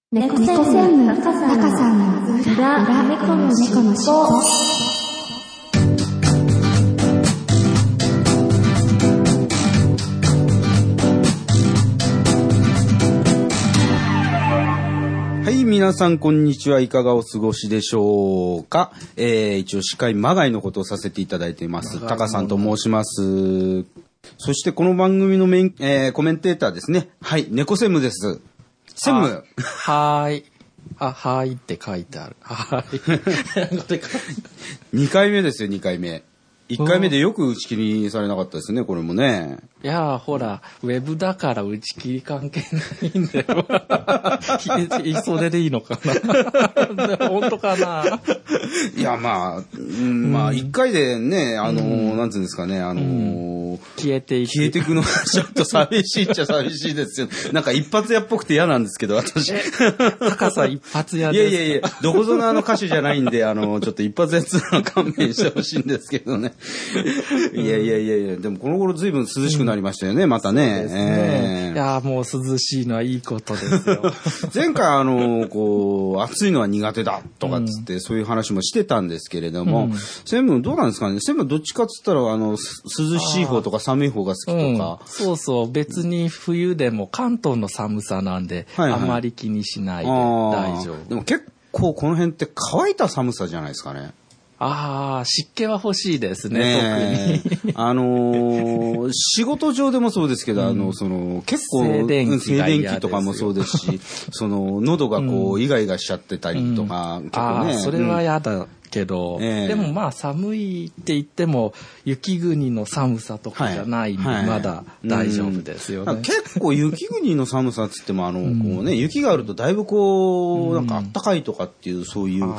猫専務タカさんの裏猫のしっぽ。 はい、皆さんこんにちは。いかがお過ごしでしょうか。一応司会まがいのことをさせていただいていますタカさんと申します。そしてこの番組のコメンテーターですね。はい、猫専務です。専務。 はーい。はーいって書いてある。はーい。 2回目ですよ、2回目。1回目でよく打ち切りされなかったですね、これもね。 いやー、ほら、ウェブだから打ち切り関係ないんだよ。それでいいのかな。本当かな。 いや、まあ、1回でね、なんつうんですかね、 消えていくのはちょっと寂しいっちゃ寂しいですよ。なんか一発屋っぽくて嫌なんですけど、私。 高さ一発屋です。 いや、どこぞの歌手じゃないんで、ちょっと一発屋つの勘弁してほしいんですけどね。いや、でもこの頃随分涼しくなりましたよね、またね。 いや、もう涼しいのはいいことですよ。 前回暑いのは苦手だとかっつって、そういう話もしてたんですけれども、専務どうなんですかね。専務どっちかっつったら、涼しい方とか寒い方が好きとか。 そうそう、別に冬でも関東の寒さなんで、あまり気にしないで大丈夫。 でも結構この辺って乾いた寒さじゃないですかね。 湿気は欲しいですね、 特に。仕事上でもそうですけど、結構、静電気とかもそうですし、喉がイガイガしちゃってたりとか、結構ね。 それは嫌だけど、でもまあ寒いって言っても、雪国の寒さとかじゃないんで、まだ大丈夫ですよね。 結構雪国の寒さっつっても、雪があるとだいぶなんかあったかいとかっていう、そういう、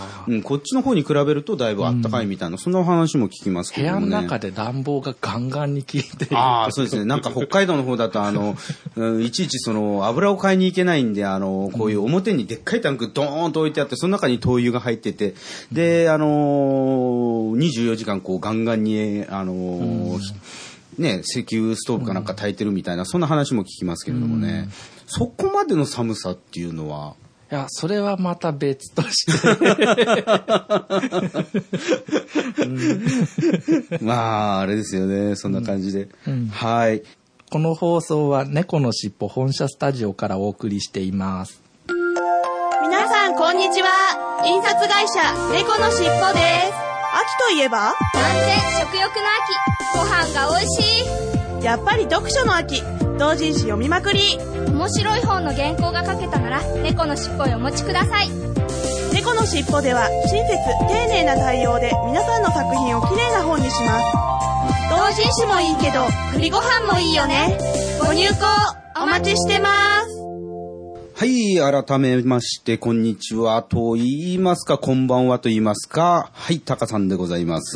こっちの方に比べるとだいぶあったかいみたいな、そんな話も聞きますけどね。 部屋の中で暖房がガンガンに効いてる。 そうですね。なんか北海道の方だと、いちいち油を買いに行けないんで、こういう表にでっかいタンクドーンと置いてあって、その中に灯油が入ってて、で、24時間ガンガンに、ね、石油ストーブかなんか炊いてるみたいな、そんな話も聞きますけれどもね。そこまでの寒さっていうのは、 いや、それはまた別として。 まあ、あれですよね。そんな感じで。はい。 この放送は猫のしっぽ本社スタジオからお送りしています。 皆さん、こんにちは。印刷会社、猫のしっぽです。秋といえば？ 断然食欲の秋。ご飯が美味しい。 やっぱり読書の秋。同人誌読みまくり。 面白い本の原稿が書けたなら、猫のしっぽへお持ちください。 猫のしっぽでは、親切、丁寧な対応で皆さんの作品をきれいな本にします。同人誌もいいけど、栗ご飯もいいよね。ご入稿、お待ちしてます。 はい、改めまして、こんにちはと言いますか、こんばんはと言いますか、はい、タカさんでございます。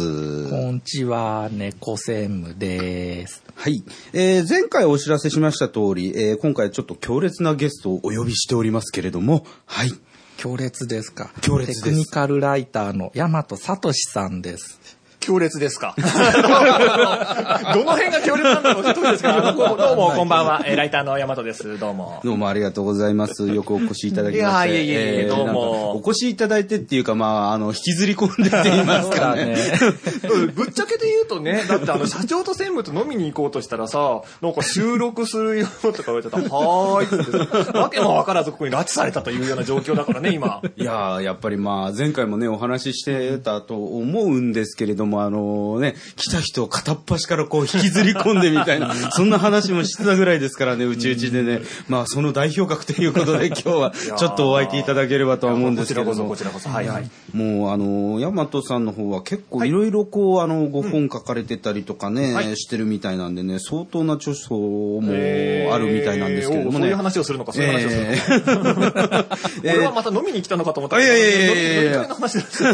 こんにちは、猫専務です。 はい、前回お知らせしました通り、今回ちょっと強烈なゲストをお呼びしておりますけれども、はい。 強烈ですか。 強烈です。 テクニカルライターの大和聡さんです。 強烈ですか。どの辺が強烈なんだろう。どうですか。どうもこんばんは。ライターの大和です。どうも。 どうもありがとうございます。よくお越しいただきまして。 いやどうも。 お越しいただいてっていうか引きずり込んでって言いますかね。 ぶっちゃけで言うとね、だって社長と専務と飲みに行こうとしたらさ、なんか収録するよとか言われてたら、はーいってわけもわからずここに拉致されたというような状況だからね、今。 いややっぱり前回もね、お話ししてたと思うんですけれども、来た人を片っ端から引きずり込んでみたいな、そんな話もしてたぐらいですからね、うちでね。その代表格ということで、今日はちょっとお相手いただければとは思うんですけども。 こちらこそ。はいはい。 もう、大和さんの方は結構いろいろご本書かれてたりとかね、してるみたいなんでね、相当な著書もあるみたいなんですけどもね。 そういう話をするのか、そういう話をするのか。俺はまた飲みに来たのかと思ったら、 いや。の話です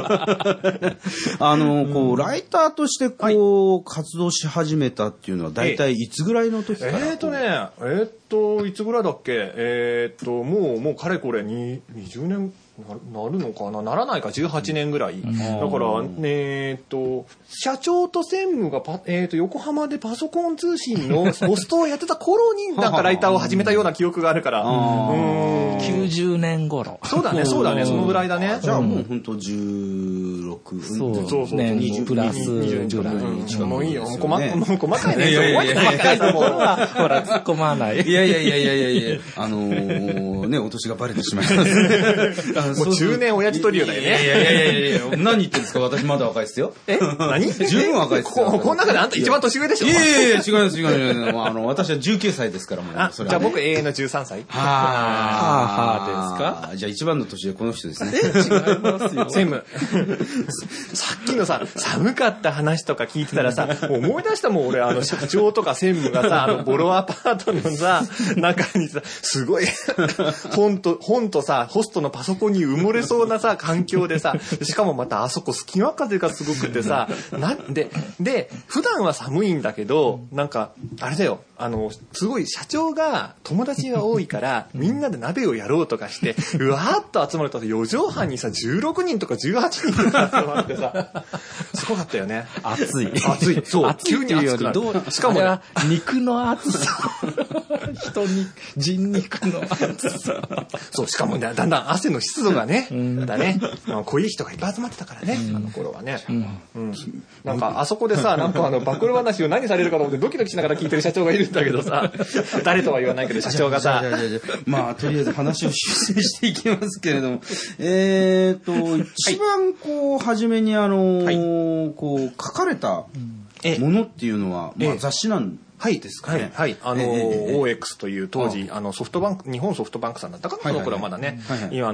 ライターとして活動し始めたっていうのは大体いつぐらいの時から？ いつぐらいだっけもうかれこれ20年なるのかな、ならないか、18年ぐらい。だから、社長と専務が横浜でパソコン通信のホストをやってた頃に、なんかライターを始めたような記憶があるから。 90年頃。 そうだね、そのぐらいだね。 じゃあもうほんと16。 そうね、20プラスぐらい。 もういいよ、もう細かいね。細かいのも。ほら、突っ込まない。 いや。ね、お年がバレてしまいます。 もう中年親父トリオだよね。 いや、何言ってんですか、私まだ若いですよ。 何？ 十分若いですよ。 この中であんた一番年上でしょ？ いや、違います。私は19歳ですから、もう。 じゃあ僕永遠の13歳？ はあですか？ じゃあ一番の年でこの人ですね。 違いますよ。 専務。さっきのさ、寒かった話とか聞いてたらさ、思い出したもん、俺、社長とか専務がさ、ボロアパートのさ、中にさ、すごい、本とさ、ホストのパソコンに埋もれそうなさ、環境でさ、しかもまたあそこ隙間風がすごくてさ、で、普段は寒いんだけど、なんか、あれだよ、すごい社長が友達が多いから、みんなで鍋をやろうとかして、うわーっと集まると4畳半にさ、16人とか18人とか集まってさ、すごかったよね。 熱い。 そう。 急に熱くなる。しかもね、肉の熱さ。人肉の熱さ。 そう、しかもね、だんだん汗の湿度がね、濃い人がいっぱい集まってたからね、あの頃はね。なんか、あそこでさ、なんか暴露話を何されるかと思ってドキドキしながら聞いてる社長がいるんだけどさ、誰とは言わないけど社長がさ、 まあ、とりあえず話を修正していきますけれども、一番初めに書かれたものっていうのは、雑誌なんですかね。 はい。OX という当時、ソフトバンク、日本ソフトバンクさんだったかな、この頃はまだね。今、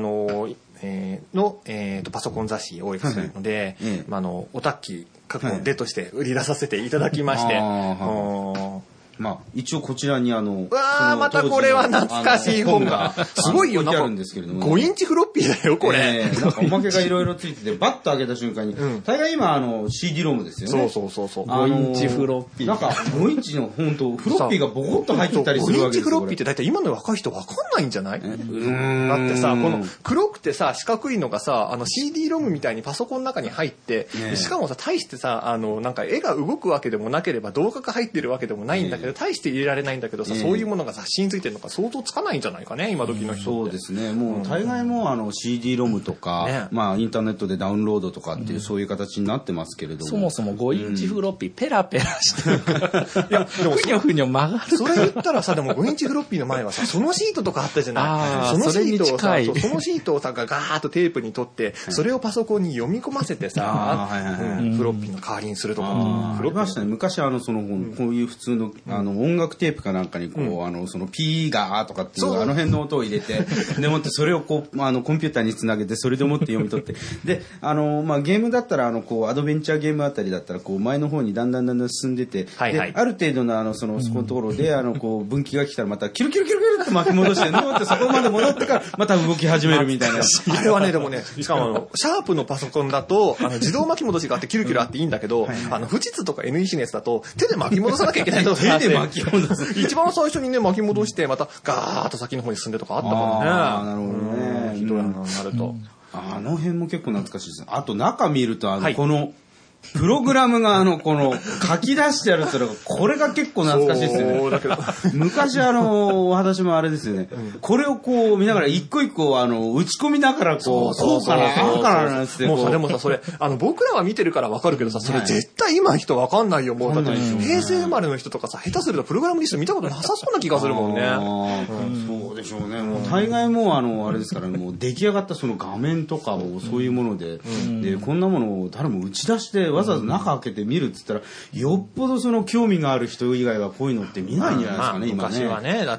パソコン雑誌 OX というので、オタッキー、過去の出として売り出させていただきまして、 まあ、一応こちらにうわー、またこれは懐かしい本が。すごいよ、なんか、5インチフロッピーだよ、これ。 なんかおまけがいろいろついてて、バッと開けた瞬間に、大概今、CD ロムですよね。 そう。 5インチフロッピー。 なんか、5インチの本当フロッピーがボコッと入ってたりするわけですよ。 5インチフロッピーって大体今の若い人わかんないんじゃない？だってさ、この黒くてさ、四角いのがさ、CD ロムみたいにパソコンの中に入って、しかもさ、大してさ、なんか絵が動くわけでもなければ動画が入ってるわけでもないんだけど、大して入れられないんだけどさ、そういうものが雑誌についてるのか想像つかないんじゃないかね、今時の人って。 そうですね。もう大概もCD ロムとか、まあインターネットでダウンロードとかっていうそういう形になってますけれども。 そもそも5インチフロッピーペラペラしてるから。いや、でもふにょふにょ曲がる。 それ言ったらさ、でも5インチフロッピーの前はさ、そのシートとかあったじゃない。そのシートをさ、ガーッとテープに取って、それをパソコンに読み込ませてさ、フロッピーの代わりにするとか。 ありましたね。昔こういう普通の音楽テープかなんかにそのピーガーとかっていう辺の音を入れて、でもってそれをコンピューターにつなげて、それでもって読み取って、で、まあゲームだったらアドベンチャーゲームあたりだったら前の方にだんだん進んでて、で、ある程度のそこのところで分岐が来たらまたキルキルキルキルって巻き戻して、でもってそこまで戻ってからまた動き始めるみたいな。 あれはね、でもね、しかもシャープのパソコンだと自動巻き戻しがあってキルキルあっていいんだけど、富士通とか NEC のやつだと手で巻き戻さなきゃいけないのが手で巻き戻す。 一番最初にね、巻き戻して、またガーッと先の方に進んでとかあったからね。 なるほどね。 ひどいなると。 あの辺も結構懐かしいですね。あと中見ると、この、プログラムが書き出してあるってのが、これが結構懐かしいですよね。 そうだけど昔私もあれですよね。これを見ながら一個一個打ち込みながらそうかな、ああかななんつって。 もうさ、でもさ、それ、僕らは見てるからわかるけどさ、それ絶対今の人わかんないよ、もう。だって、平成生まれの人とかさ、下手するとプログラムリスト見たことなさそうな気がするもんね。 そうでしょうね。もう大概もうあれですから、もう出来上がったその画面とかもそういうもので、で、こんなものを誰も打ち出して、わざわざ中開けて見るっつったら、よっぽどその興味がある人以外はこういうのって見ないんじゃないですかね、今ね。 昔はね、だって。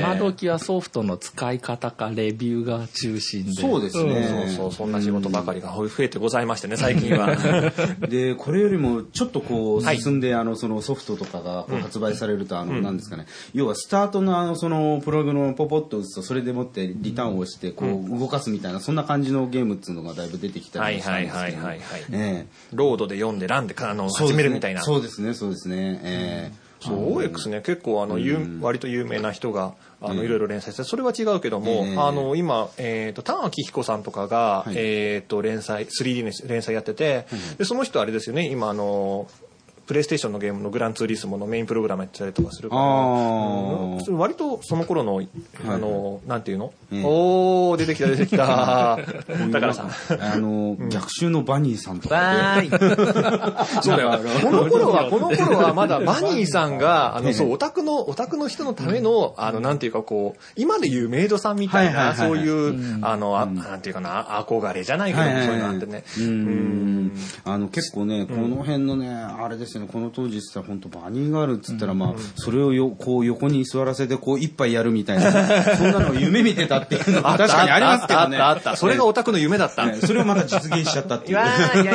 今時はソフトの使い方かレビューが中心で。 そうですね。 そんな仕事ばかりが増えてございましてね、最近は。 で、これよりもちょっと進んで、そのソフトとかが発売されると、なんですかね、要はスタートのそのプログラムをポポッと打つと、それでもってリターンをして、動かすみたいな、そんな感じのゲームっていうのがだいぶ出てきたりしたんですけど。 ロードで読んでランで始めるみたいな。 そうですね。 そう、OX ね、結構割と有名な人が、いろいろ連載して、それは違うけども、今、丹明彦さんとかが、3D の連載やってて、で、その人あれですよね、今プレイステーションのゲームのグランツーリスモのメインプログラムやってたりとかするから、割とその頃の、なんていうの、おー、出てきた。だからさ、 逆襲のバニーさんとか。 わーい。そうだよ。この頃はまだバニーさんが、そう、オタクの人のための、なんていうかこう、今でいうメイドさんみたいな、そういう、なんていうかな、憧れじゃないけど、そういうのあってね。 結構ね、この辺のね、あれですよね、この当時って本当バニーガールっつったら、まあ、それをこう横に座らせて、こう一杯やるみたいな、そんなのを夢見てたっていうのは確かにありますけどね。 あった。それがオタクの夢だった。 それをまた実現しちゃったっていう。 いや。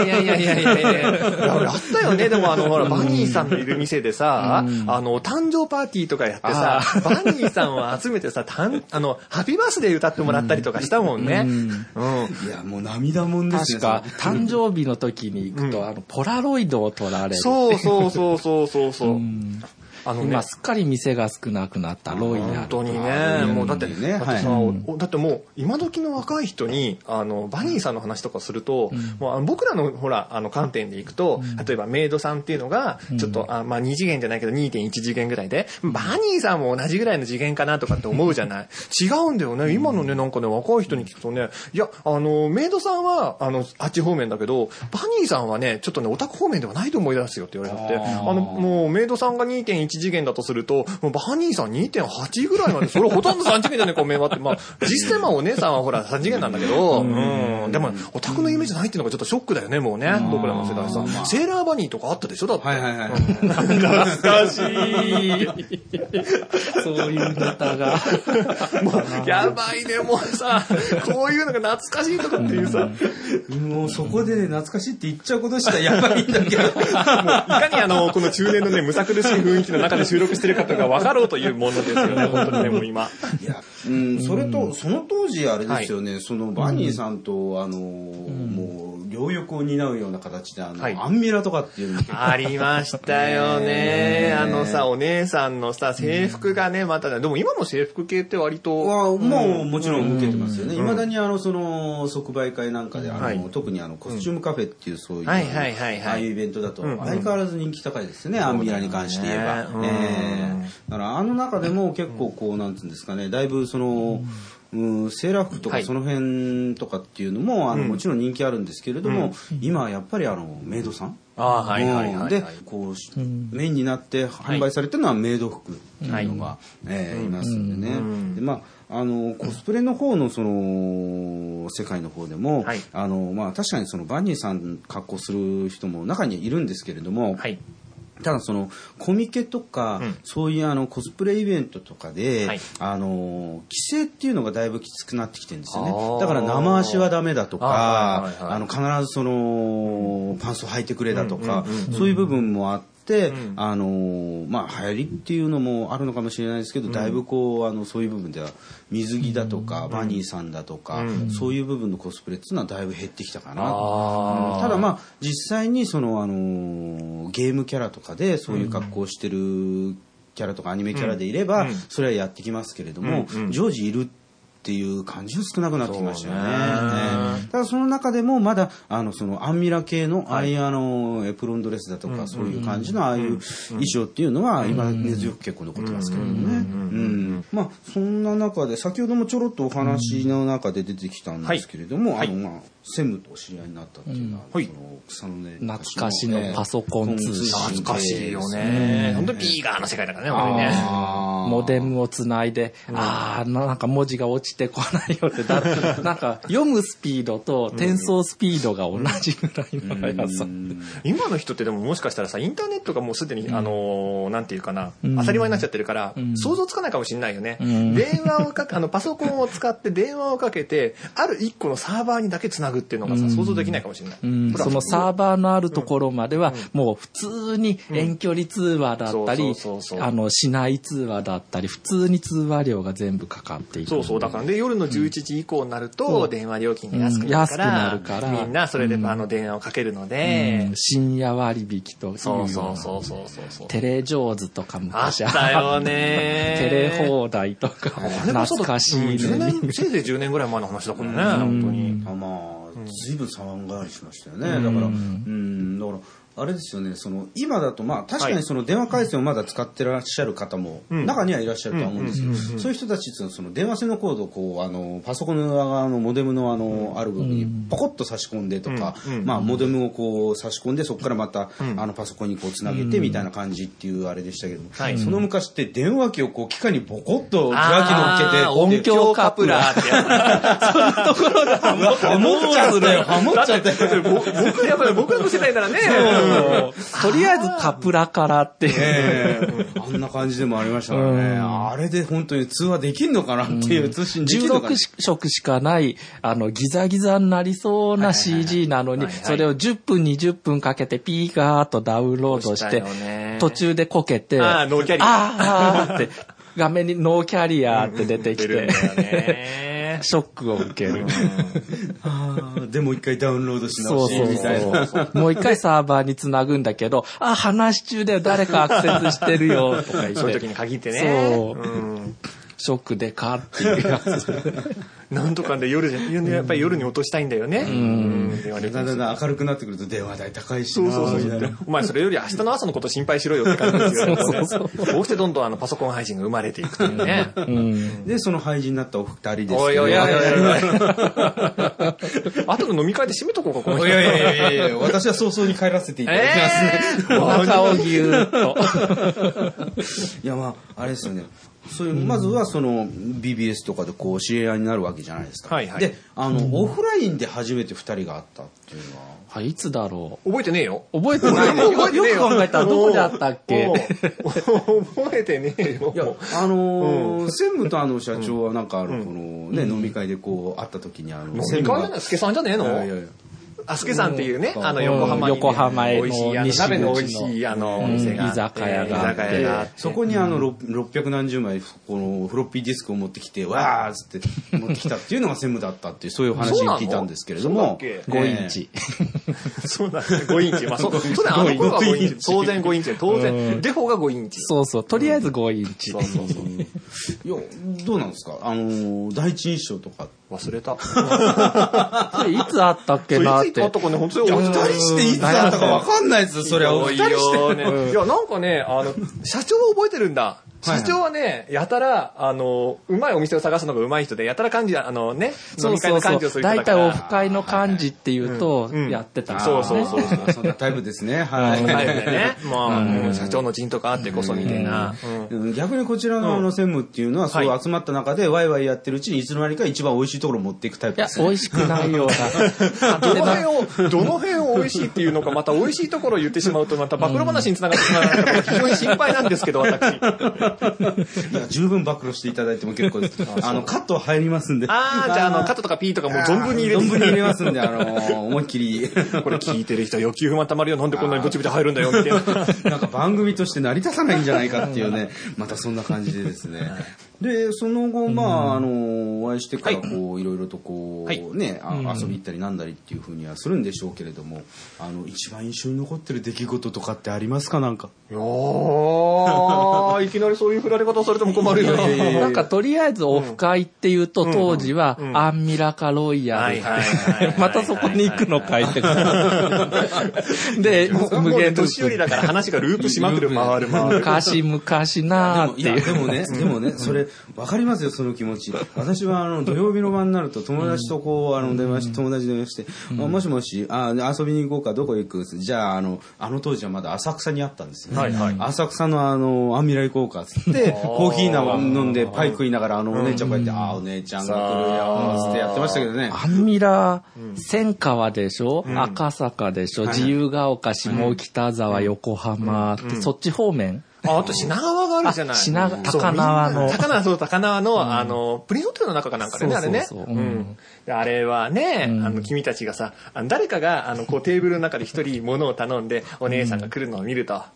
あったよね、でもほら、バニーさんのいる店でさ、誕生パーティーとかやってさ、バニーさんを集めてさ、ハッピーバースデー歌ってもらったりとかしたもんね。 いや、もう涙もんですよ。確か、誕生日の時に行くと、ポラロイドを撮られる。 そう。 今すっかり店が少なくなったロイヤル。 本当にね、もうだってもう今時の若い人にバニーさんの話とかすると、もう僕らのほら観点でいくと、例えばメイドさんっていうのがちょっとまあ2次元じゃないけど 2.1 次元ぐらいで、バニーさんも同じぐらいの次元かなとかって思うじゃない。違うんだよね。今のね、なんかね、若い人に聞くとね、いやメイドさんはあっち方面だけど、バニーさんはね、ちょっとね、オタク方面ではないと思い出すよって言われて、もうメイドさんが 2.1 次元だとすると、もうバニーさん 2.8 ぐらいまで、それほとんど3次元じゃねえか、おめえはって。まあ、実際お姉さんはほら3次元なんだけど、でも、オタクのイメージないっていうのがちょっとショックだよね、もうね。僕らの世代さ。セーラーバニーとかあったでしょ、だって。懐かしい。 そういうネタが。 もう、やばいね、もうさ、こういうのが懐かしいとかっていうさ。 もうそこでね、懐かしいって言っちゃうことしかやばいんだけど。もう、いかにこの中年のね、むさ苦しい雰囲気の中で収録してる方が分かろうというものですよね、本当にね、もう今。 いや、それと、その当時あれですよね、そのバニーさんと、もう、両翼を担うような形で、アンミラとかっていうのありましたよね。さ、お姉さんのさ、制服がね、またね、でも今も制服系って割と。 もう、もちろん受けてますよね。未だにその、即売会なんかで、特にコスチュームカフェっていう、そういう、ああいうイベントだと、相変わらず人気高いですよね、アンミラに関して言えば。だから中でも結構こうなんつうんですかね、だいぶそのセーラー服とかその辺とかっていうのももちろん人気あるんですけれども、今はやっぱりメイドさんでこうメインになって販売されてるのはメイド服っていうのがいますんでね。でまあコスプレの方のその世界の方でもまあ確かにそのバニーさん格好する人も中にはいるんですけれども。ただそのコミケとか、そういうコスプレイベントとかで、規制っていうのがだいぶきつくなってきてるんですよね。だから生足はダメだとか、必ずそのパンツを履いてくれだとか、そういう部分もあって、まあ流行りっていうのもあるのかもしれないですけど、だいぶこうそういう部分では水着だとか、バニーさんだとか、そういう部分のコスプレっていうのはだいぶ減ってきたかな。ただまあ実際にそのゲームキャラとかでそういう格好をしてるキャラとかアニメキャラでいれば、それはやってきますけれども、常時いるっていう感じは少なくなってきましたよね。ただその中でもまだそのアンミラ系のああいうエプロンドレスだとかそういう感じのああいう衣装っていうのは今根強く結構残ってますけれどもね。まあそんな中で先ほどもちょろっとお話の中で出てきたんですけれども、専務とお知り合いになったっていうのは、草のね、 懐かしのパソコン通信。 懐かしいよね。本当にビーガーの世界だからね、本当にね。 モデムをつないで、なんか文字が落ちてこないよって、なんか読むスピードと転送スピードが同じぐらいの速さ。 今の人ってでももしかしたらさ、インターネットがもうすでに、なんていうかな、当たり前になっちゃってるから、想像つかないかもしれないよね。電話をパソコンを使って電話をかけて、ある一個のサーバーにだけつなぐっていうのがさ、想像できないかもしれない。 そのサーバーのあるところまでは、もう普通に遠距離通話だったり、市内通話だったり、普通に通話料が全部かかっている。 そうそう、だからで、夜の11時以降になると、電話料金が安くなるから、みんなそれで電話をかけるので、 深夜割引というような。テレ上手とか昔あったよね。 テレ放題とか、懐かしいね。 せいぜい10年ぐらい前の話だからね、本当に。 随分様変わりしましたよね。だから、あれですよね、今だと確かに電話回線をまだ使ってらっしゃる方も中にはいらっしゃるとは思うんですけど、そういう人たちって電話線のコードをパソコンの側のモデムのある部分にポコッと差し込んでとか、モデムを差し込んでそこからまたパソコンにつなげてみたいな感じっていうあれでしたけど、その昔って電話機を機械にボコッと受話器乗っけて音響カプラーってやつ。そんなところでハモっちゃって。僕らの世代ならね。 とりあえずカプラからっていう、 あんな感じでもありましたからね。あれで本当に通話できんのかなっていう、通信できるのかな。 16色しかないギザギザになりそうな CG なのに、それを10分20分かけてピーガーッとダウンロードして、途中でこけて、 ノーキャリアって画面にノーキャリアって出てきて、ショックを受ける。 でもう一回ダウンロードし直しみたいな。 もう一回サーバーにつなぐんだけど、話し中で誰かアクセスしてるよとか言って。 そういう時に限ってね。 ショックでかっていうやつ。 なんとかでやっぱり夜に落としたいんだよね。 だんだん明るくなってくると電話代高いしな。 お前それより明日の朝のこと心配しろよって感じですよね。こうしてどんどんパソコン配信が生まれていくというね。 で、その廃人になったお二人ですけど。 おい。あとの飲み会で締めとこうか、この人。 いや、私は早々に帰らせていただきますね。 お腹をぎゅーっと。 いや、あれですよね。まずはBBS とかで知り合いになるわけじゃないですか。で、オフラインで初めて二人が会ったっていうのは。 いつだろう。 覚えてねえよ。 覚えてないね。よく考えたらどこであったっけ。 覚えてねえよ。 いや、専務と社長はなんか飲み会で会った時に飲み会じゃない、助さんじゃねえの？いや。助さんっていうね、 横浜への美味しい、鍋の美味しいお店が居酒屋があって、 そこに600何十枚フロッピーディスクを持ってきて、わーっつって持ってきたっていうのが専務だったっていう、そういう話を聞いたんですけれども、 5インチ。 そうだね、5インチ。そうだね、頃は5インチ。当然5インチで、当然、デフォが5インチ。 そう、とりあえず5インチ。 いや、どうなんですか第一印象とか。 忘れた。 いつあったっけなって。 いつあったかね、本当に。 二人していつあったか分かんないですよ、それは。二人して。 いや、なんかね、社長は覚えてるんだ。社長はね、やたら、うまいお店を探すのがうまい人で、やたら幹事、飲み会の幹事をする人だから。 大体オフ会の幹事っていうと、やってた。 そう。そんなタイプですね。 はい。タイプでね。社長の陣とかあってこそみたいな。 逆にこちらの専務っていうのは、そう集まった中でワイワイやってるうちに、いつの間にか一番美味しいところを持っていくタイプです。 いや、美味しくないような。 どの辺を美味しいっていうのか、また美味しいところを言ってしまうと、また暴露話につながってしまうから、非常に心配なんですけど、私。 いや、十分暴露していただいても結構です。カット入りますんで。 じゃあカットとかピーとかもう存分に入れて。 存分に入れますんで、思いっきり。 これ聞いてる人欲求不満たまるよ。なんでこんなにブチブチ入るんだよ、みたいな。 なんか番組として成り立たないんじゃないかっていうね、またそんな感じでですね。で、その後、お会いしてから、いろいろとね、遊び行ったりなんだりっていうふうにはするんでしょうけれども、一番印象に残ってる出来事とかってありますか、なんか。 いきなりそういう振られ方されても困るよ。 なんかとりあえずオフ会っていうと、当時はアンミラカロイヤル。またそこに行くのかいって。で、 無限年寄りだから話がループしまくる、回る。 昔なーっていう。 でもね、それ、わかりますよ、その気持ち。私は、土曜日の晩になると友達と友達電話して、もしもし、遊びに行こうか、どこ行く？じゃあ、当時はまだ浅草にあったんですよ。浅草のアンミラ行こうかっつって、コーヒー飲んでパイ食いながら、お姉ちゃんこうやって、お姉ちゃんが来るよ、つってやってましたけどね。 アンミラ、千川でしょ、赤坂でしょ、自由が丘、下北沢、横浜って、そっち方面？ あと品川があるじゃない。 高輪の。 高輪の、プリンホテルの中かなんかでね、あれね。あれはね、君たちがさ、誰かが、テーブルの中で一人物を頼んで、お姉さんが来るのを見ると、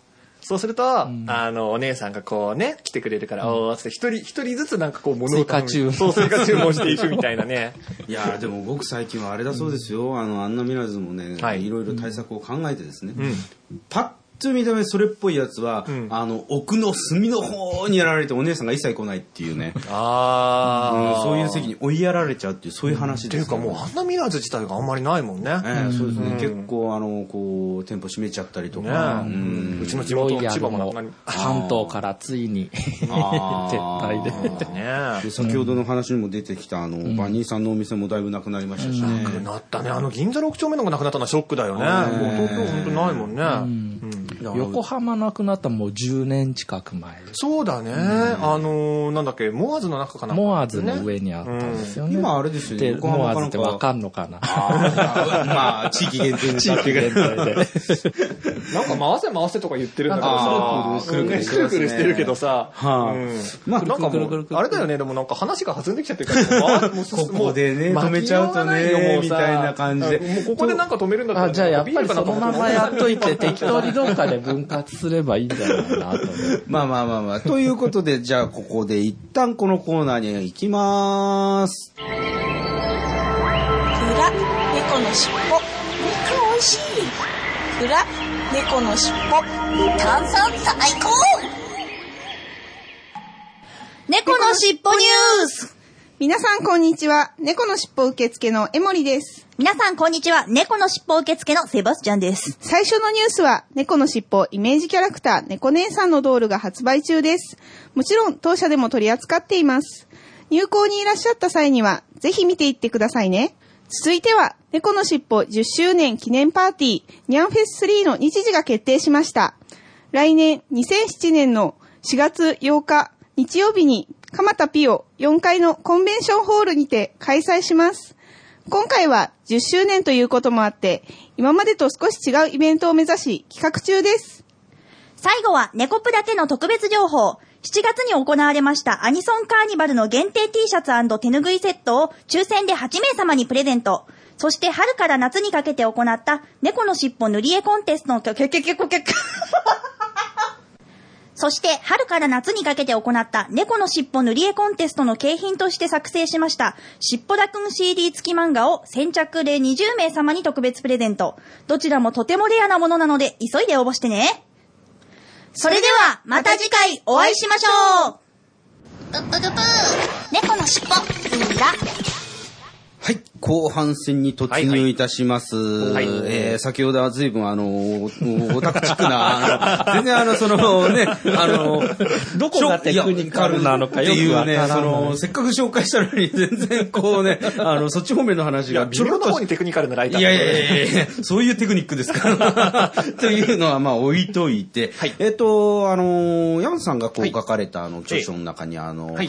そうすると、お姉さんがこうね、来てくれるから、おーって一人ずつなんかこう物を頼む。そう、追加注文していくみたいなね。 いやでも僕最近はあれだそうですよ。アンナミラーズもね、いろいろ対策を考えてですね、パッと見た目それっぽいやつは、奥の隅の方にやられてお姉さんが一切来ないっていうね。そういう席に追いやられちゃうっていう、そういう話です。 っていうかもうアンナミラーズ自体があんまりないもんね。 そうですね。結構こう店舗閉めちゃったりとか。 うちの地元の千葉も関東からついに撤退で。先ほどの話にも出てきたバニーさんのお店もだいぶなくなりましたしね。 なくなったね。銀座6丁目のがなくなったのはショックだよね。もう東京本当ないもんね。 横浜なくなったもう10年近く前。 そうだね。なんだっけ、モアーズの中かな。 モアーズの上にあったんですよね。 今あれですよね。 モアーズってわかんのかな。 まあ地域限定の地域限定で。 なんか回せとか言ってるんだけどさ、くるくるしてるけどさ、なんかもうあれだよね。でもなんか話が弾んできちゃってるから、 ここでね止めちゃうとねみたいな感じで。 もうここでなんか止めるんだったら、 じゃあやっぱりそのままやっといて適当にどっかで分割すればいいんじゃないかなと。 まあ。ということで、じゃあここで一旦このコーナーに行きまーす。 裏、猫のしっぽ。肉おいしい。裏、猫のしっぽ。炭酸最高。猫のしっぽニュース。 皆さんこんにちは。猫のしっぽ受付の江森です。 皆さんこんにちは。猫のしっぽ受付のセバスチャンです。 最初のニュースは、猫のしっぽイメージキャラクター猫姉さんのドールが発売中です。もちろん当社でも取り扱っています。入稿にいらっしゃった際には、ぜひ見ていってくださいね。続いては、猫のしっぽ10周年記念パーティーニャンフェス3の日時が決定しました。来年2007年の4月8日日曜日に蒲田ピオ4階のコンベンションホールにて開催します。今回は10周年ということもあって、今までと少し違うイベントを目指し企画中です。 最後は猫プだけの特別情報。7月に行われましたアニソンカーニバルの限定 T シャツ&手ぬぐいセットを抽選で8名様にプレゼント。そして春から夏にかけて行った猫のしっぽ塗り絵コンテストのそして春から夏にかけて行った猫のしっぽ塗り絵コンテストの景品として作成しましたしっぽだくん CD 付き漫画を先着で20名様に特別プレゼント。どちらもとてもレアなものなので急いで応募してね。それではまた次回お会いしましょう。 ぷっぷぷぷ猫のしっぽ裏。 はい、後半戦に突入いたします。先ほどは随分オタクチックな、全然そのね、 どこがテクニカルなのかよくわからない。 せっかく紹介したのに全然こうね、そっち方面の話が微妙な方にテクニカルなライター。 いや、そういうテクニックですから。というのはまあ置いといて、山さんがこう書かれた著書の中に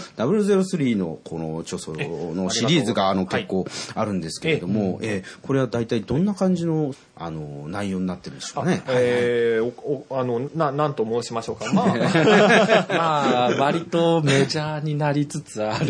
003のこの著書のシリーズが結構あるんですけれども、これは大体どんな感じの内容になってるんでしょうかね。 なんと申しましょうか。 まあ割とメジャーになりつつある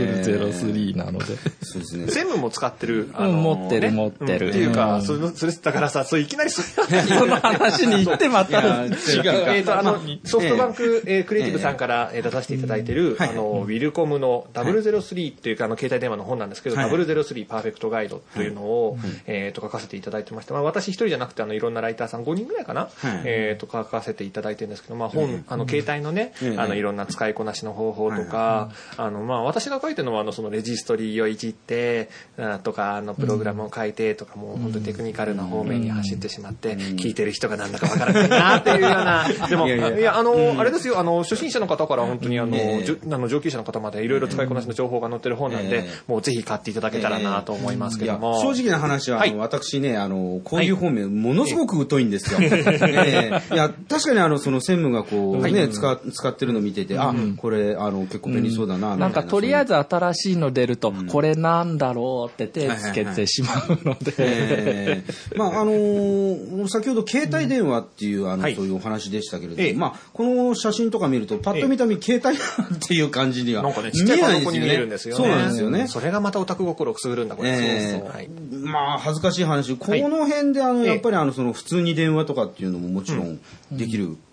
003なので。 そうですね。 専務も使ってる。 持ってる。 っていうか、それだからさ、そういきなりその話に行ってまた違う。 ソフトバンククリエイティブさんから出させていただいてるウィルコムの003っていうか携帯電話の本なんですけど、003パーフェクトガイドというのを書かせていただいてまして、私一人じゃなくていろんなライターさん5人ぐらいかな書かせていただいてるんですけど、本携帯のねいろんな使いこなしの方法とか、私が書いてるのはそのレジストリーをいじってとかプログラムを書いてとか、もう本当にテクニカルな方面に走ってしまって、聞いてる人がなんだかわからないなっていうような。でもいやあれですよ、初心者の方から本当に上級者の方までいろいろ使いこなしの情報が載ってる本なんで、もうぜひ買っていただけたらなと思いますけども。 正直な話は私ねこういう方面ものすごく疎いんですよ。いや確かにその専務がこうね使ってるの見てて、これ結構便利そうだなみたいな。 なんかとりあえず新しいの出るとこれなんだろうって手つけてしまうので、 先ほど携帯電話っていうそういうお話でしたけれども、この写真とか見るとパッと見た目携帯っていう感じにはなんかねちっちゃいパソコンに見えるんですよね。 そうなんですよね。 それがまたオタク心をくすぐるんだこれ。 まあ恥ずかしい話、この辺でやっぱりその普通に電話とかっていうのももちろんできる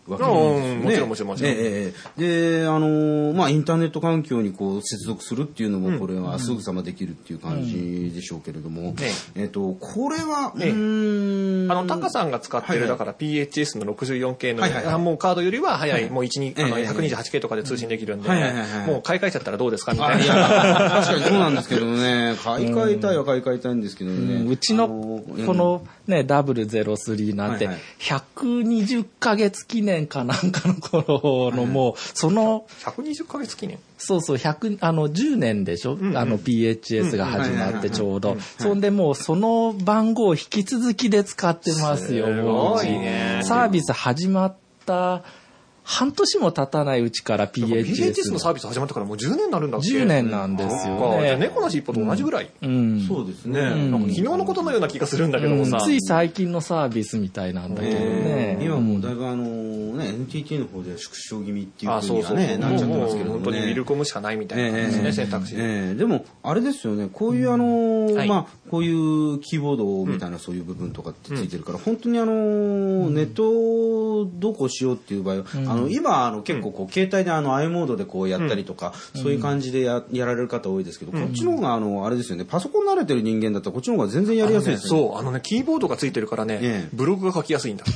わけなんですよね。 もちろんもちろんもちろん。 で、まあ、インターネット環境にこう接続するっていうのも、これはすぐさまできるっていう感じでしょうけれども、これは、 タカさんが使ってる、だから PHS の 64K の、もうカードよりは早い、もう128K とかで通信できるんで、もう買い替えちゃったらどうですかみたいな。 確かにそうなんですけどね、買い替えたいは買い替えたいんですけどね。 うちのこのね、003なんて、120ヶ月記念かなんかの頃のもう、その、 120ヶ月記念そうそう、10年でしょ、PHS が始まってちょうど。そんでもうその番号を引き続きで使ってますよ、もう。サービス始まった半年も経たないうちから PHS のサービス始まってからもう10年になるんだっけ。 10年なんですよね。 じゃあ猫の尻尾と同じぐらい。 そうですね。 なんか昨日のことのような気がするんだけどもさ。 つい最近のサービスみたいなんだけどね。 今もうだいぶNTT の方で縮小気味っていう風にはね、なっちゃってますけどね。 本当にウィルコムしかないみたいな感じですね、選択肢。 でも、あれですよね、こういうまあ、こういうキーボードみたいなそういう部分とかってついてるから、本当にネットどうこうしようっていう場合は、今結構こう携帯でi モードでこうやったりとか、そういう感じでやられる方多いですけど、こっちの方があれですよね、パソコン慣れてる人間だったらこっちの方が全然やりやすいですよね。 そう、キーボードがついてるからね、ブログが書きやすいんだ。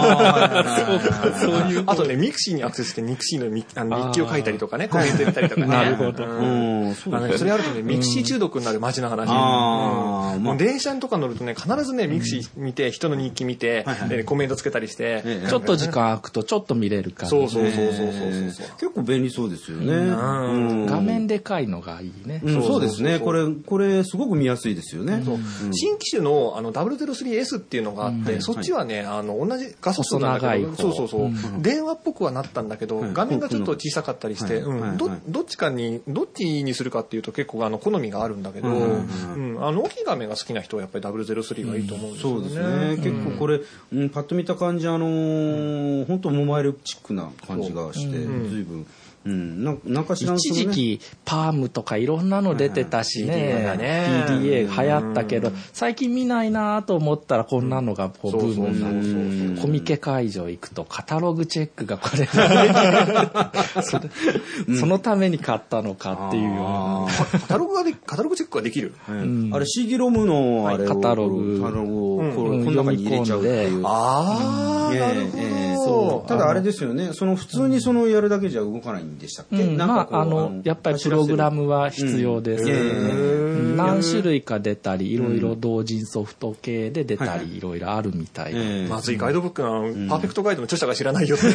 あとね、ミクシーにアクセスしてミクシーの日記を書いたりとかね、コメント入れたりとかね。 なるほど。 それあるとね、ミクシー中毒になるマジな話。電車とか乗るとね、必ずね、ミクシー見て、人の日記見て、コメントつけたりして、 ちょっと時間空くとちょっと見れるから。 そう。 結構便利そうですよね。 画面でかいのがいいね。 そうですね。これすごく見やすいですよね。 新機種の003S っていうのがあって、そっちはね、同じ画素数なんだけど、そう。電話っぽくはなったんだけど、画面がちょっと小さかったりして、どっちにするかっていうと結構好みがあるんだけど、大きい画面が好きな人はやっぱり003はいいと思うんですよね。 そうですね。結構これ、パッと見た感じ、本当モバイルチックな感じがして、随分。なんか知らん一時期パームとかいろんなの出てたしね、PDA が流行ったけど、最近見ないなと思ったらこんなのがこうブームになって、コミケ会場行くとカタログチェックがこれそのために買ったのかっていうような。 カタログチェックができる。 あれ CD ロムのあれカタログをこの中に入れちゃうっていう。 なるほど。 ただあれですよね、普通にやるだけじゃ動かないんでしたっけ？ やっぱりプログラムは必要ですよね。何種類か出たり、いろいろ同人ソフト系で出たり、いろいろあるみたいな。 まずいガイドブックのパーフェクトガイドの著者が知らないよって。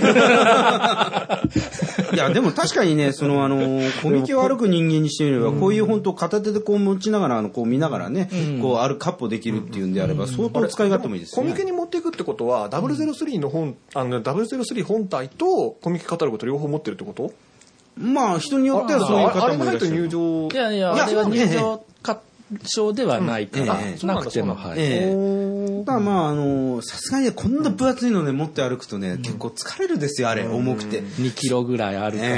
いや、でも確かにね、コミケを歩く人間にしてみれば、こういう本当片手でこう持ちながら、こう見ながらね、こうカッポできるっていうんであれば、相当使い勝手もいいですよね。 コミケに持っていくってことは、003の003本体とコミケカタログと両方持ってるってこと？ まあ、人によってはそういう方もいらっしゃる。 入場。 いや、あれは入場証ではないから、なくても、はい。 ただまあ、さすがにね、こんな分厚いのね、持って歩くとね、結構疲れるですよ、あれ、重くて。 2キロぐらいあるから。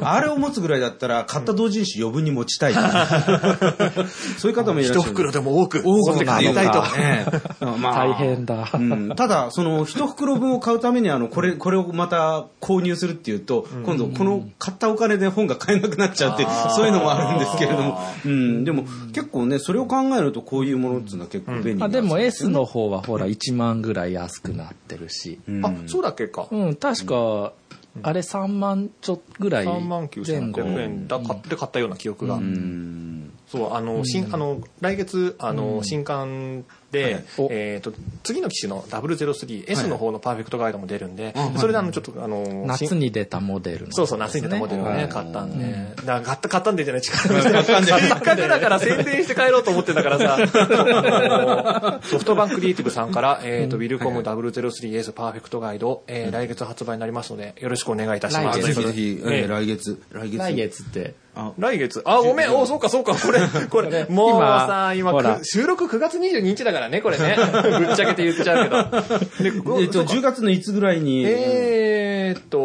あれを持つぐらいだったら、買った同人誌余分に持ちたい。そういう方もいらっしゃる。 一袋でも多く持って帰りたいと。 大変だ。 ただ、一袋分を買うために、これをまた購入するっていうと、今度、この買ったお金で本が買えなくなっちゃうって、そういうのもあるんですけれども。でも、結構ね、それを考えると、こういうものっていうのは結構便利なんですよね。 でも S の方はほら1万ぐらい安くなってるし。 そうだっけか。 確か、あれ3万ちょっぐらい前後。 39,800円で買ったような記憶が。そう、来月、新刊で、次の機種の 003S の方のパーフェクトガイドも出るんで、それでちょっと夏に出たモデルの。 そう、夏に出たモデルをね、買ったんで。買ったんでじゃない、せっかくだから宣伝して帰ろうと思ってんだからさ。ソフトバンククリエイティブさんから、ウィルコム 003S パーフェクトガイド、来月発売になりますので、よろしくお願いいたします。 ぜひぜひ、来月って。 来月ごめん、そうか、これ、もうさ、今、収録9月22日だからね、これね。ぶっちゃけて言っちゃうけど。 10月のいつぐらいに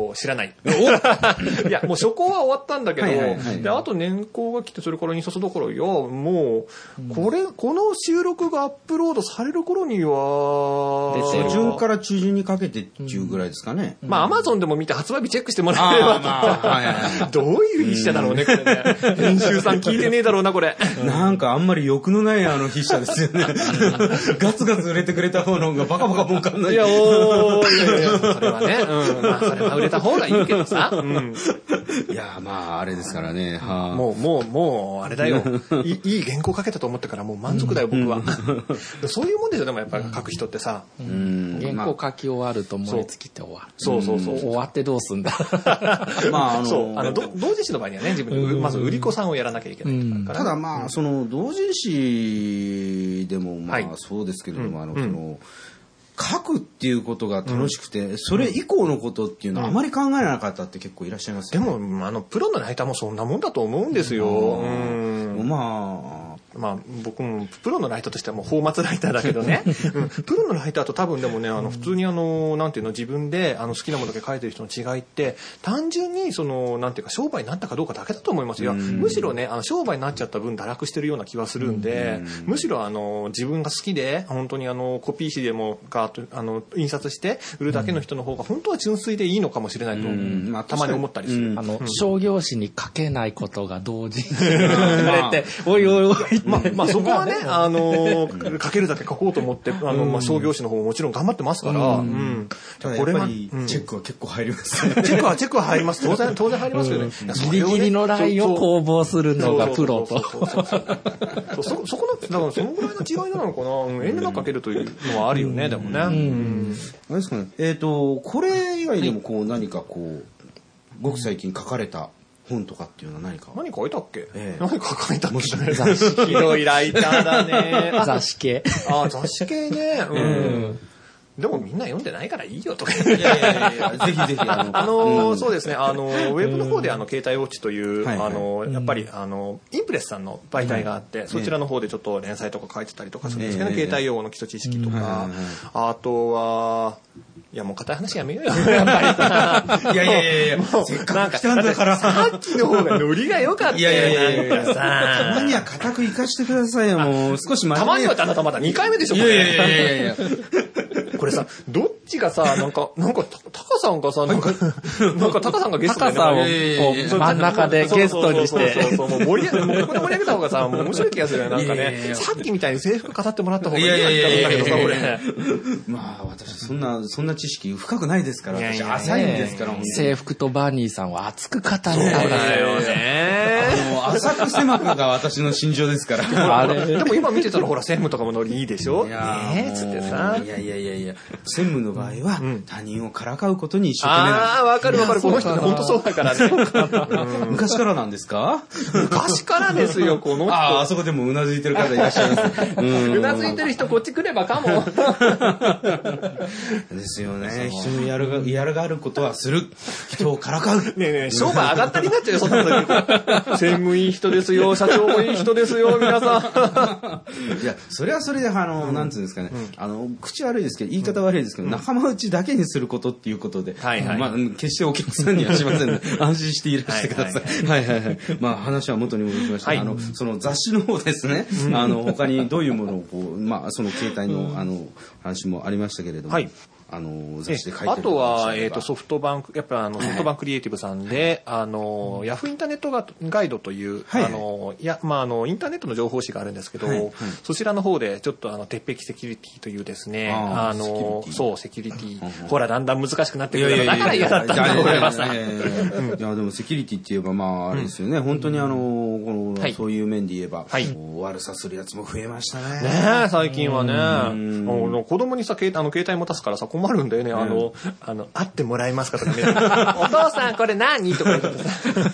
と知らない。いや、もう初稿は終わったんだけど、で、あと年功が来て、それから印刷だから、いや、もう、この収録がアップロードされる頃には、 初旬から中旬にかけてっていうぐらいですかね。 まあ、アマゾンでも見て発売日チェックしてもらえれば。どういう筆者だろうね、これね。編集さん聞いてねえだろうな、これ。 なんかあんまり欲のない筆者ですよね。ガツガツ売れてくれた方の方がバカバカ儲かんない。 いや、おー、いや、それはね、まあ、それは売れた方がいいけどさ。 いや、まあ、あれですからね。 もう、あれだよ。いい原稿書けたと思ってからもう満足だよ、僕は。そういうもんですよ、でもやっぱり書く人ってさ。 原稿書き終わると燃え尽きて終わる。 そう。 終わってどうすんだ。 まあ、そう。同人誌の場合にはね、自分で、まず売り子さんをやらなきゃいけないから。 ただまあ、その、同人誌でもまあ、そうですけれども、書くっていうことが楽しくて、それ以降のことっていうのはあまり考えなかったって結構いらっしゃいますよね。 でも、プロのライターもそんなもんだと思うんですよ。まあ、僕もプロのライターとしてはもう泡沫ライターだけどね。プロのライターと多分でもね、普通になんていうの、自分で好きなものだけ書いてる人の違いって、単純になんていうか商売になったかどうかだけだと思いますよ。むしろね、商売になっちゃった分堕落してるような気はするんで、むしろ自分が好きで、本当にコピー紙でも印刷して売るだけの人の方が本当は純粋でいいのかもしれないと、たまに思ったりする。 商業誌に書けないことが同時に言われて、おいおいおい。 まあそこはね、書けるだけ書こうと思って、商業誌の方ももちろん頑張ってますから、 これはチェックは結構入りますね。 チェックは入ります。当然入りますよね。 ギリギリのラインを攻防するのがプロと。 そこの、だからそのぐらいの違いなのかな。遠慮なく書けるというのはあるよね、でもね。あれですかね。これ以外でも何かごく最近書かれた本とかっていうのは何書いたっけ？何か書いたっけ？ 雑誌。 ひどいライターだね。 雑誌系。 雑誌系ね。でもみんな読んでないからいいよとか。 いや、ぜひぜひ。 そうですね、ウェブの方で携帯ウォッチという、やっぱり、インプレスさんの媒体があって、そちらの方でちょっと連載とか書いてたりとかするんですけどね、携帯用語の基礎知識とか、あとは、いや、もう硬い話やめようよ。やっぱりさ。 いや、せっかく来たんだから。 さっきの方がノリが良かったよ。 いや、たまには固く生かしてくださいよ、もう。少したまにはってあなたまだ2回目でしょ、これ。 いや。 これさ、どっちがさ、なんか、タカさんがさ、なんかタカさんがゲストで。 タカさんを真ん中でゲストにして。 もうここで盛り上げた方がさ、もう面白い気がするよ。なんかね、さっきみたいに制服語ってもらった方がいいよだけどさ、これ。 まあ、私、そんな知識深くないですから、私、浅いんですから、 制服とバニーさんは熱く語ったんだよね。 浅く狭くが私の心情ですから。 でも今見てたらほら、専務とかもノリいいでしょ？ねえ、つってさ。 いや。専務の場合は、他人をからかうことに一生懸命な。 わかる。この人ね、本当そうだからね。昔からなんですか？ 昔からですよ、この人。 あそこでもうなずいてる方いらっしゃいます。 うなずいてる人こっち来ればかも。 ですよね。人のやるがあることはする。人をからかう。 ねえ、商売上がったりになっちゃうよ、そんなの。専務いい人ですよ、社長もいい人ですよ、皆さん。いや、それはそれで、なんつうんですかね。口悪いですけど、言い方悪いですけど、仲間内だけにすることっていうことで、まあ、決してお客さんにはしませんので、安心していらしてください。はい。まあ、話は元に戻しました。その雑誌の方ですね、他にどういうものをまあ、その携帯の、話もありましたけれども、雑誌で書いてる。 あとは、ソフトバンク、やっぱソフトバンククリエイティブさんで、ヤフーインターネットガイドという、インターネットの情報誌があるんですけど、そちらの方で、ちょっと鉄壁セキュリティというですね、セキュリティ。ほら、だんだん難しくなってくるから、だから嫌だったんだと思います。いや、でもセキュリティって言えば、まあ、あれですよね、本当にそういう面で言えば、悪さするやつも増えましたね。 ね、最近はね。子供にさ、携帯持たすからさ、困るんだよね。会ってもらえますかとかね。お父さんこれ何とか言って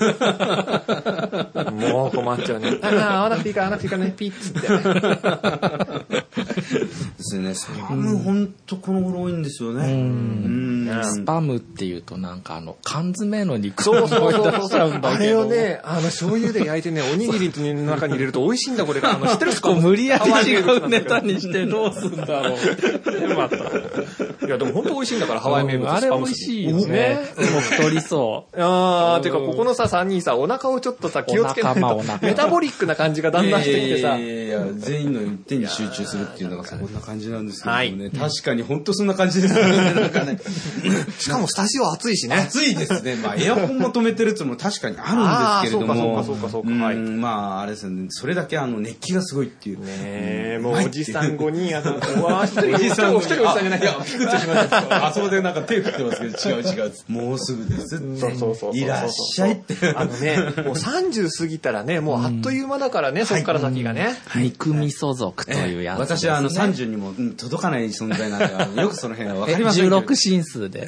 さ。もう困っちゃうね。会わなくていいかね、ピッつって。 ですですよね。スパムほんとこの頃多いんですよね。 スパムっていうとなんか缶詰の肉そうを思い出しちゃうんだあけど。 れをね、醤油で焼いてね、おにぎりの中に入れると美味しいんだ、これ。知ってるこう無理やり違うネタにしてどうすんだろう。 いや、でも本当美味しいんだから、ハワイ名物あれ美味しいよね。でも太りそう。 てか、ここのさ、3人さ、お腹をちょっとさ、気をつけないとお腹、 メタボリックな感じがだんだんしてきてさ。 いや全員の一点に集中するっていうのがそんな感じなんですけどね。確かに本当そんな感じですよね。なんかね。 しかもスタジオ暑いしね。 暑いですね。まあエアコンも止めてるっていうのも確かにあるんですけれども。 そうか。 まああれですね。それだけ熱気がすごいっていう。 ねえ、もうおじさん5人、うわー、おじさんじゃない。いや、ピクッとしました。 あそこでなんか手振ってますけど、違う。もうすぐです。 そう。 いらっしゃいって。 もう30過ぎたらね、もうあっという間だからね、そっから先がね。 肉味噌族というやつですね。 私は30にも届かない存在なんで、よくその辺はわかりませんけど。 16進数で。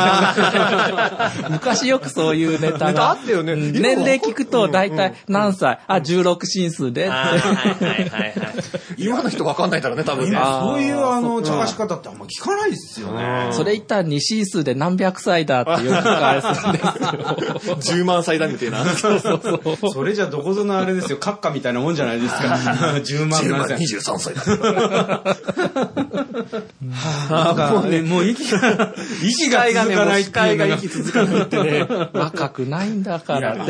昔よくそういうネタが。 あったよね。 年齢聞くと大体何歳16進数で。 今の人わかんないだろうね、多分ね。 そういう茶化し方ってあんま聞かないですよね。 それ言ったら2進数で何百歳だってよく返すんですよ。 10万歳だみたいな。 それじゃどこぞのあれですよ、閣下みたいなもんじゃないですか。10万 23歳だ。 もう息が続かないっていうのが。 息続かないってね。 若くないんだからって。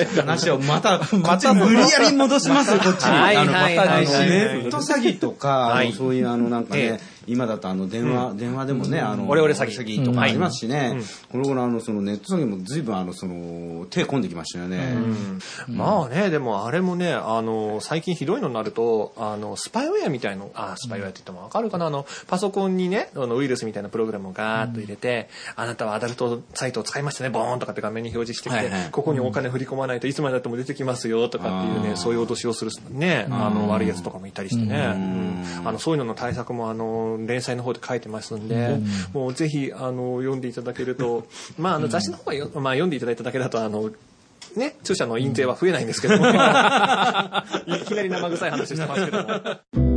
話をまた無理やり戻しますよ、こっちに。ネット詐欺とか、そういうなんかね、今だと電話でもね、 オレオレ詐欺とかありますしね、この頃そのネット詐欺も随分手込んできましたよね。 まあね、でもあれもね、最近ひどいのになると、スパイウェアみたいの、スパイウェアって言ってもわかるかな、パソコンにね、ウイルスみたいなプログラムをガーッと入れて、あなたはアダルトサイトを使いましたね、ボーンとかって画面に表示してきて、ここにお金振り込まないといつまでだっても出てきますよとかっていうね、そういう脅しをするね、悪いやつとかもいたりしてね、そういうのの対策も連載の方で書いてますんで、もうぜひ読んでいただけると、まあ雑誌の方は読んでいただいただけだとね、著者の印税は増えないんですけども、いきなり生臭い話してますけども。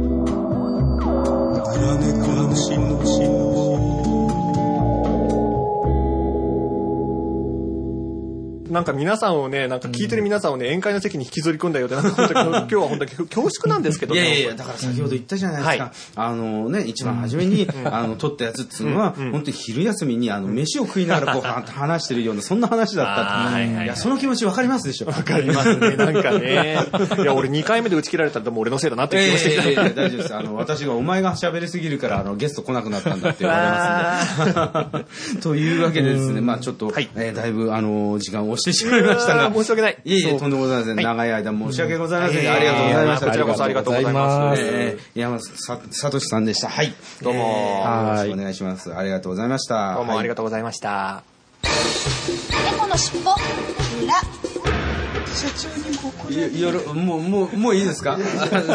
なんか皆さんをね、なんか聞いてる皆さんをね、宴会の席に引きずり込んだよってなんか今日は本当に恐縮なんですけどね。 いやだから先ほど言ったじゃないですか。ね、一番初めに撮ったやつっていうのは本当に昼休みに飯を食いながらこう話してるようなそんな話だった。いやその気持ちわかりますでしょ。 わかりますね。なんかね。いや俺2回目で打ち切られたらもう俺のせいだなって気がしてきた。 大丈夫です。私がお前が喋りすぎるからゲスト来なくなったんだって言われますんで。というわけでですね、まあちょっとだいぶ時間をしてしまいましたが、 申し訳ない。 いえ、とんでもございません。長い間申し訳ございません。ありがとうございました。 こちらこそありがとうございます。 山里さんでした。はい。どうも。よろしくお願いします。ありがとうございました。 どうもありがとうございました。 猫のしっぽ裏。 社長にここで。 もういいですか？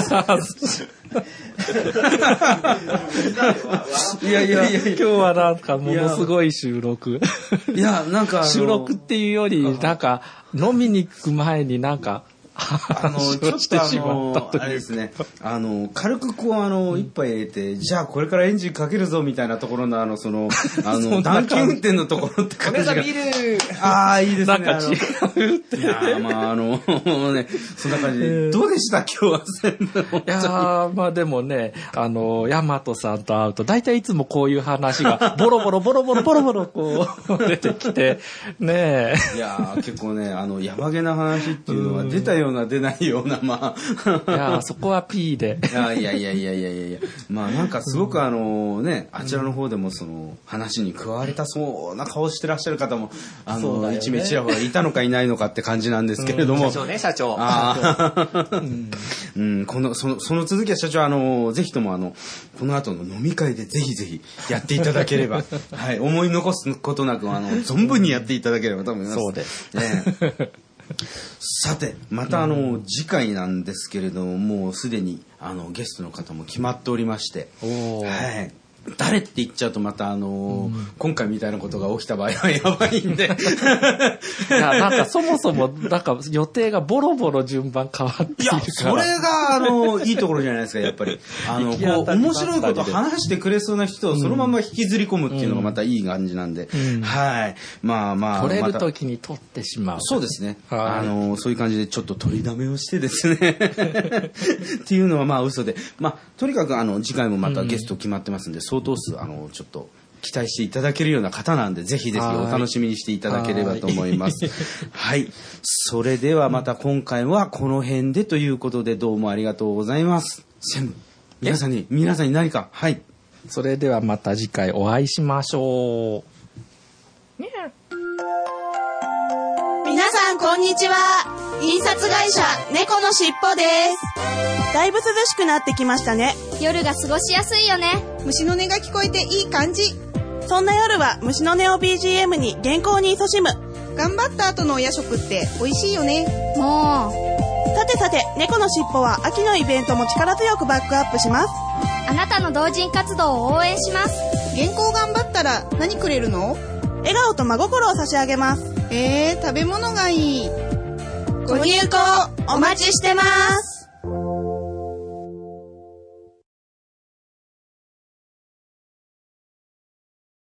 いや今日はなんかものすごい収録。 いやなんか収録っていうよりなんか飲みに行く前になんかちょっとあれですね、軽くこう一杯入れて、じゃあこれからエンジンかけるぞみたいなところの短期運転のところって感じが。 ビール。 ああいいですね。 なんか違うって。 いやまあねそんな感じでどうでした今日は全部。 いやまあでもね大和さんと会うと大体いつもこういう話がボロボロこう出てきてねえ。 いや結構ねやばげな話っていうのは出たような出ないようなまあ。いやそこは P で。 いやまあなんかすごくねあちらの方でもその話に加われたそうな顔してらっしゃる方も一名ちらほらいたのかいないのかって感じなんですけれども。 社長ね社長。 その続きは社長ぜひともこの後の飲み会でぜひやっていただければはい思い残すことなく存分にやっていただければと思います。 そうです。 さてまた次回なんですけれども、もうすでにゲストの方も決まっておりまして、はい、 誰って言っちゃうとまた今回みたいなことが起きた場合はやばいんで。 いや、なんかそもそも、なんか予定がボロボロ順番変わっているから。 いや、それが、いいところじゃないですか、やっぱり。こう、面白いことを話してくれそうな人をそのまま引きずり込むっていうのがまたいい感じなんで。はい。まあまあ。 取れる時に取ってしまう。 そうですね。そういう感じでちょっと取りだめをしてですね。っていうのはまあ嘘で。まあ、とにかく次回もまたゲスト決まってますんで、相当数、ちょっと、期待していただけるような方なんで、ぜひぜひお楽しみにしていただければと思います。はい。それではまた今回はこの辺でということで、どうもありがとうございます。専務、皆さんに何か、はい。 それではまた次回お会いしましょう。 皆さんこんにちは。印刷会社猫のしっぽです。だいぶ涼しくなってきましたね。 夜が過ごしやすいよね。 虫の音が聞こえていい感じ。 そんな夜は虫の音を BGM に原稿に勤しむ。 頑張った後のお夜食って美味しいよね。 もう。 さて猫のしっぽは秋のイベントも力強くバックアップします。 あなたの同人活動を応援します。 原稿頑張ったら何くれるの？ 笑顔と真心を差し上げます。 食べ物がいい。 ご入稿お待ちしてます。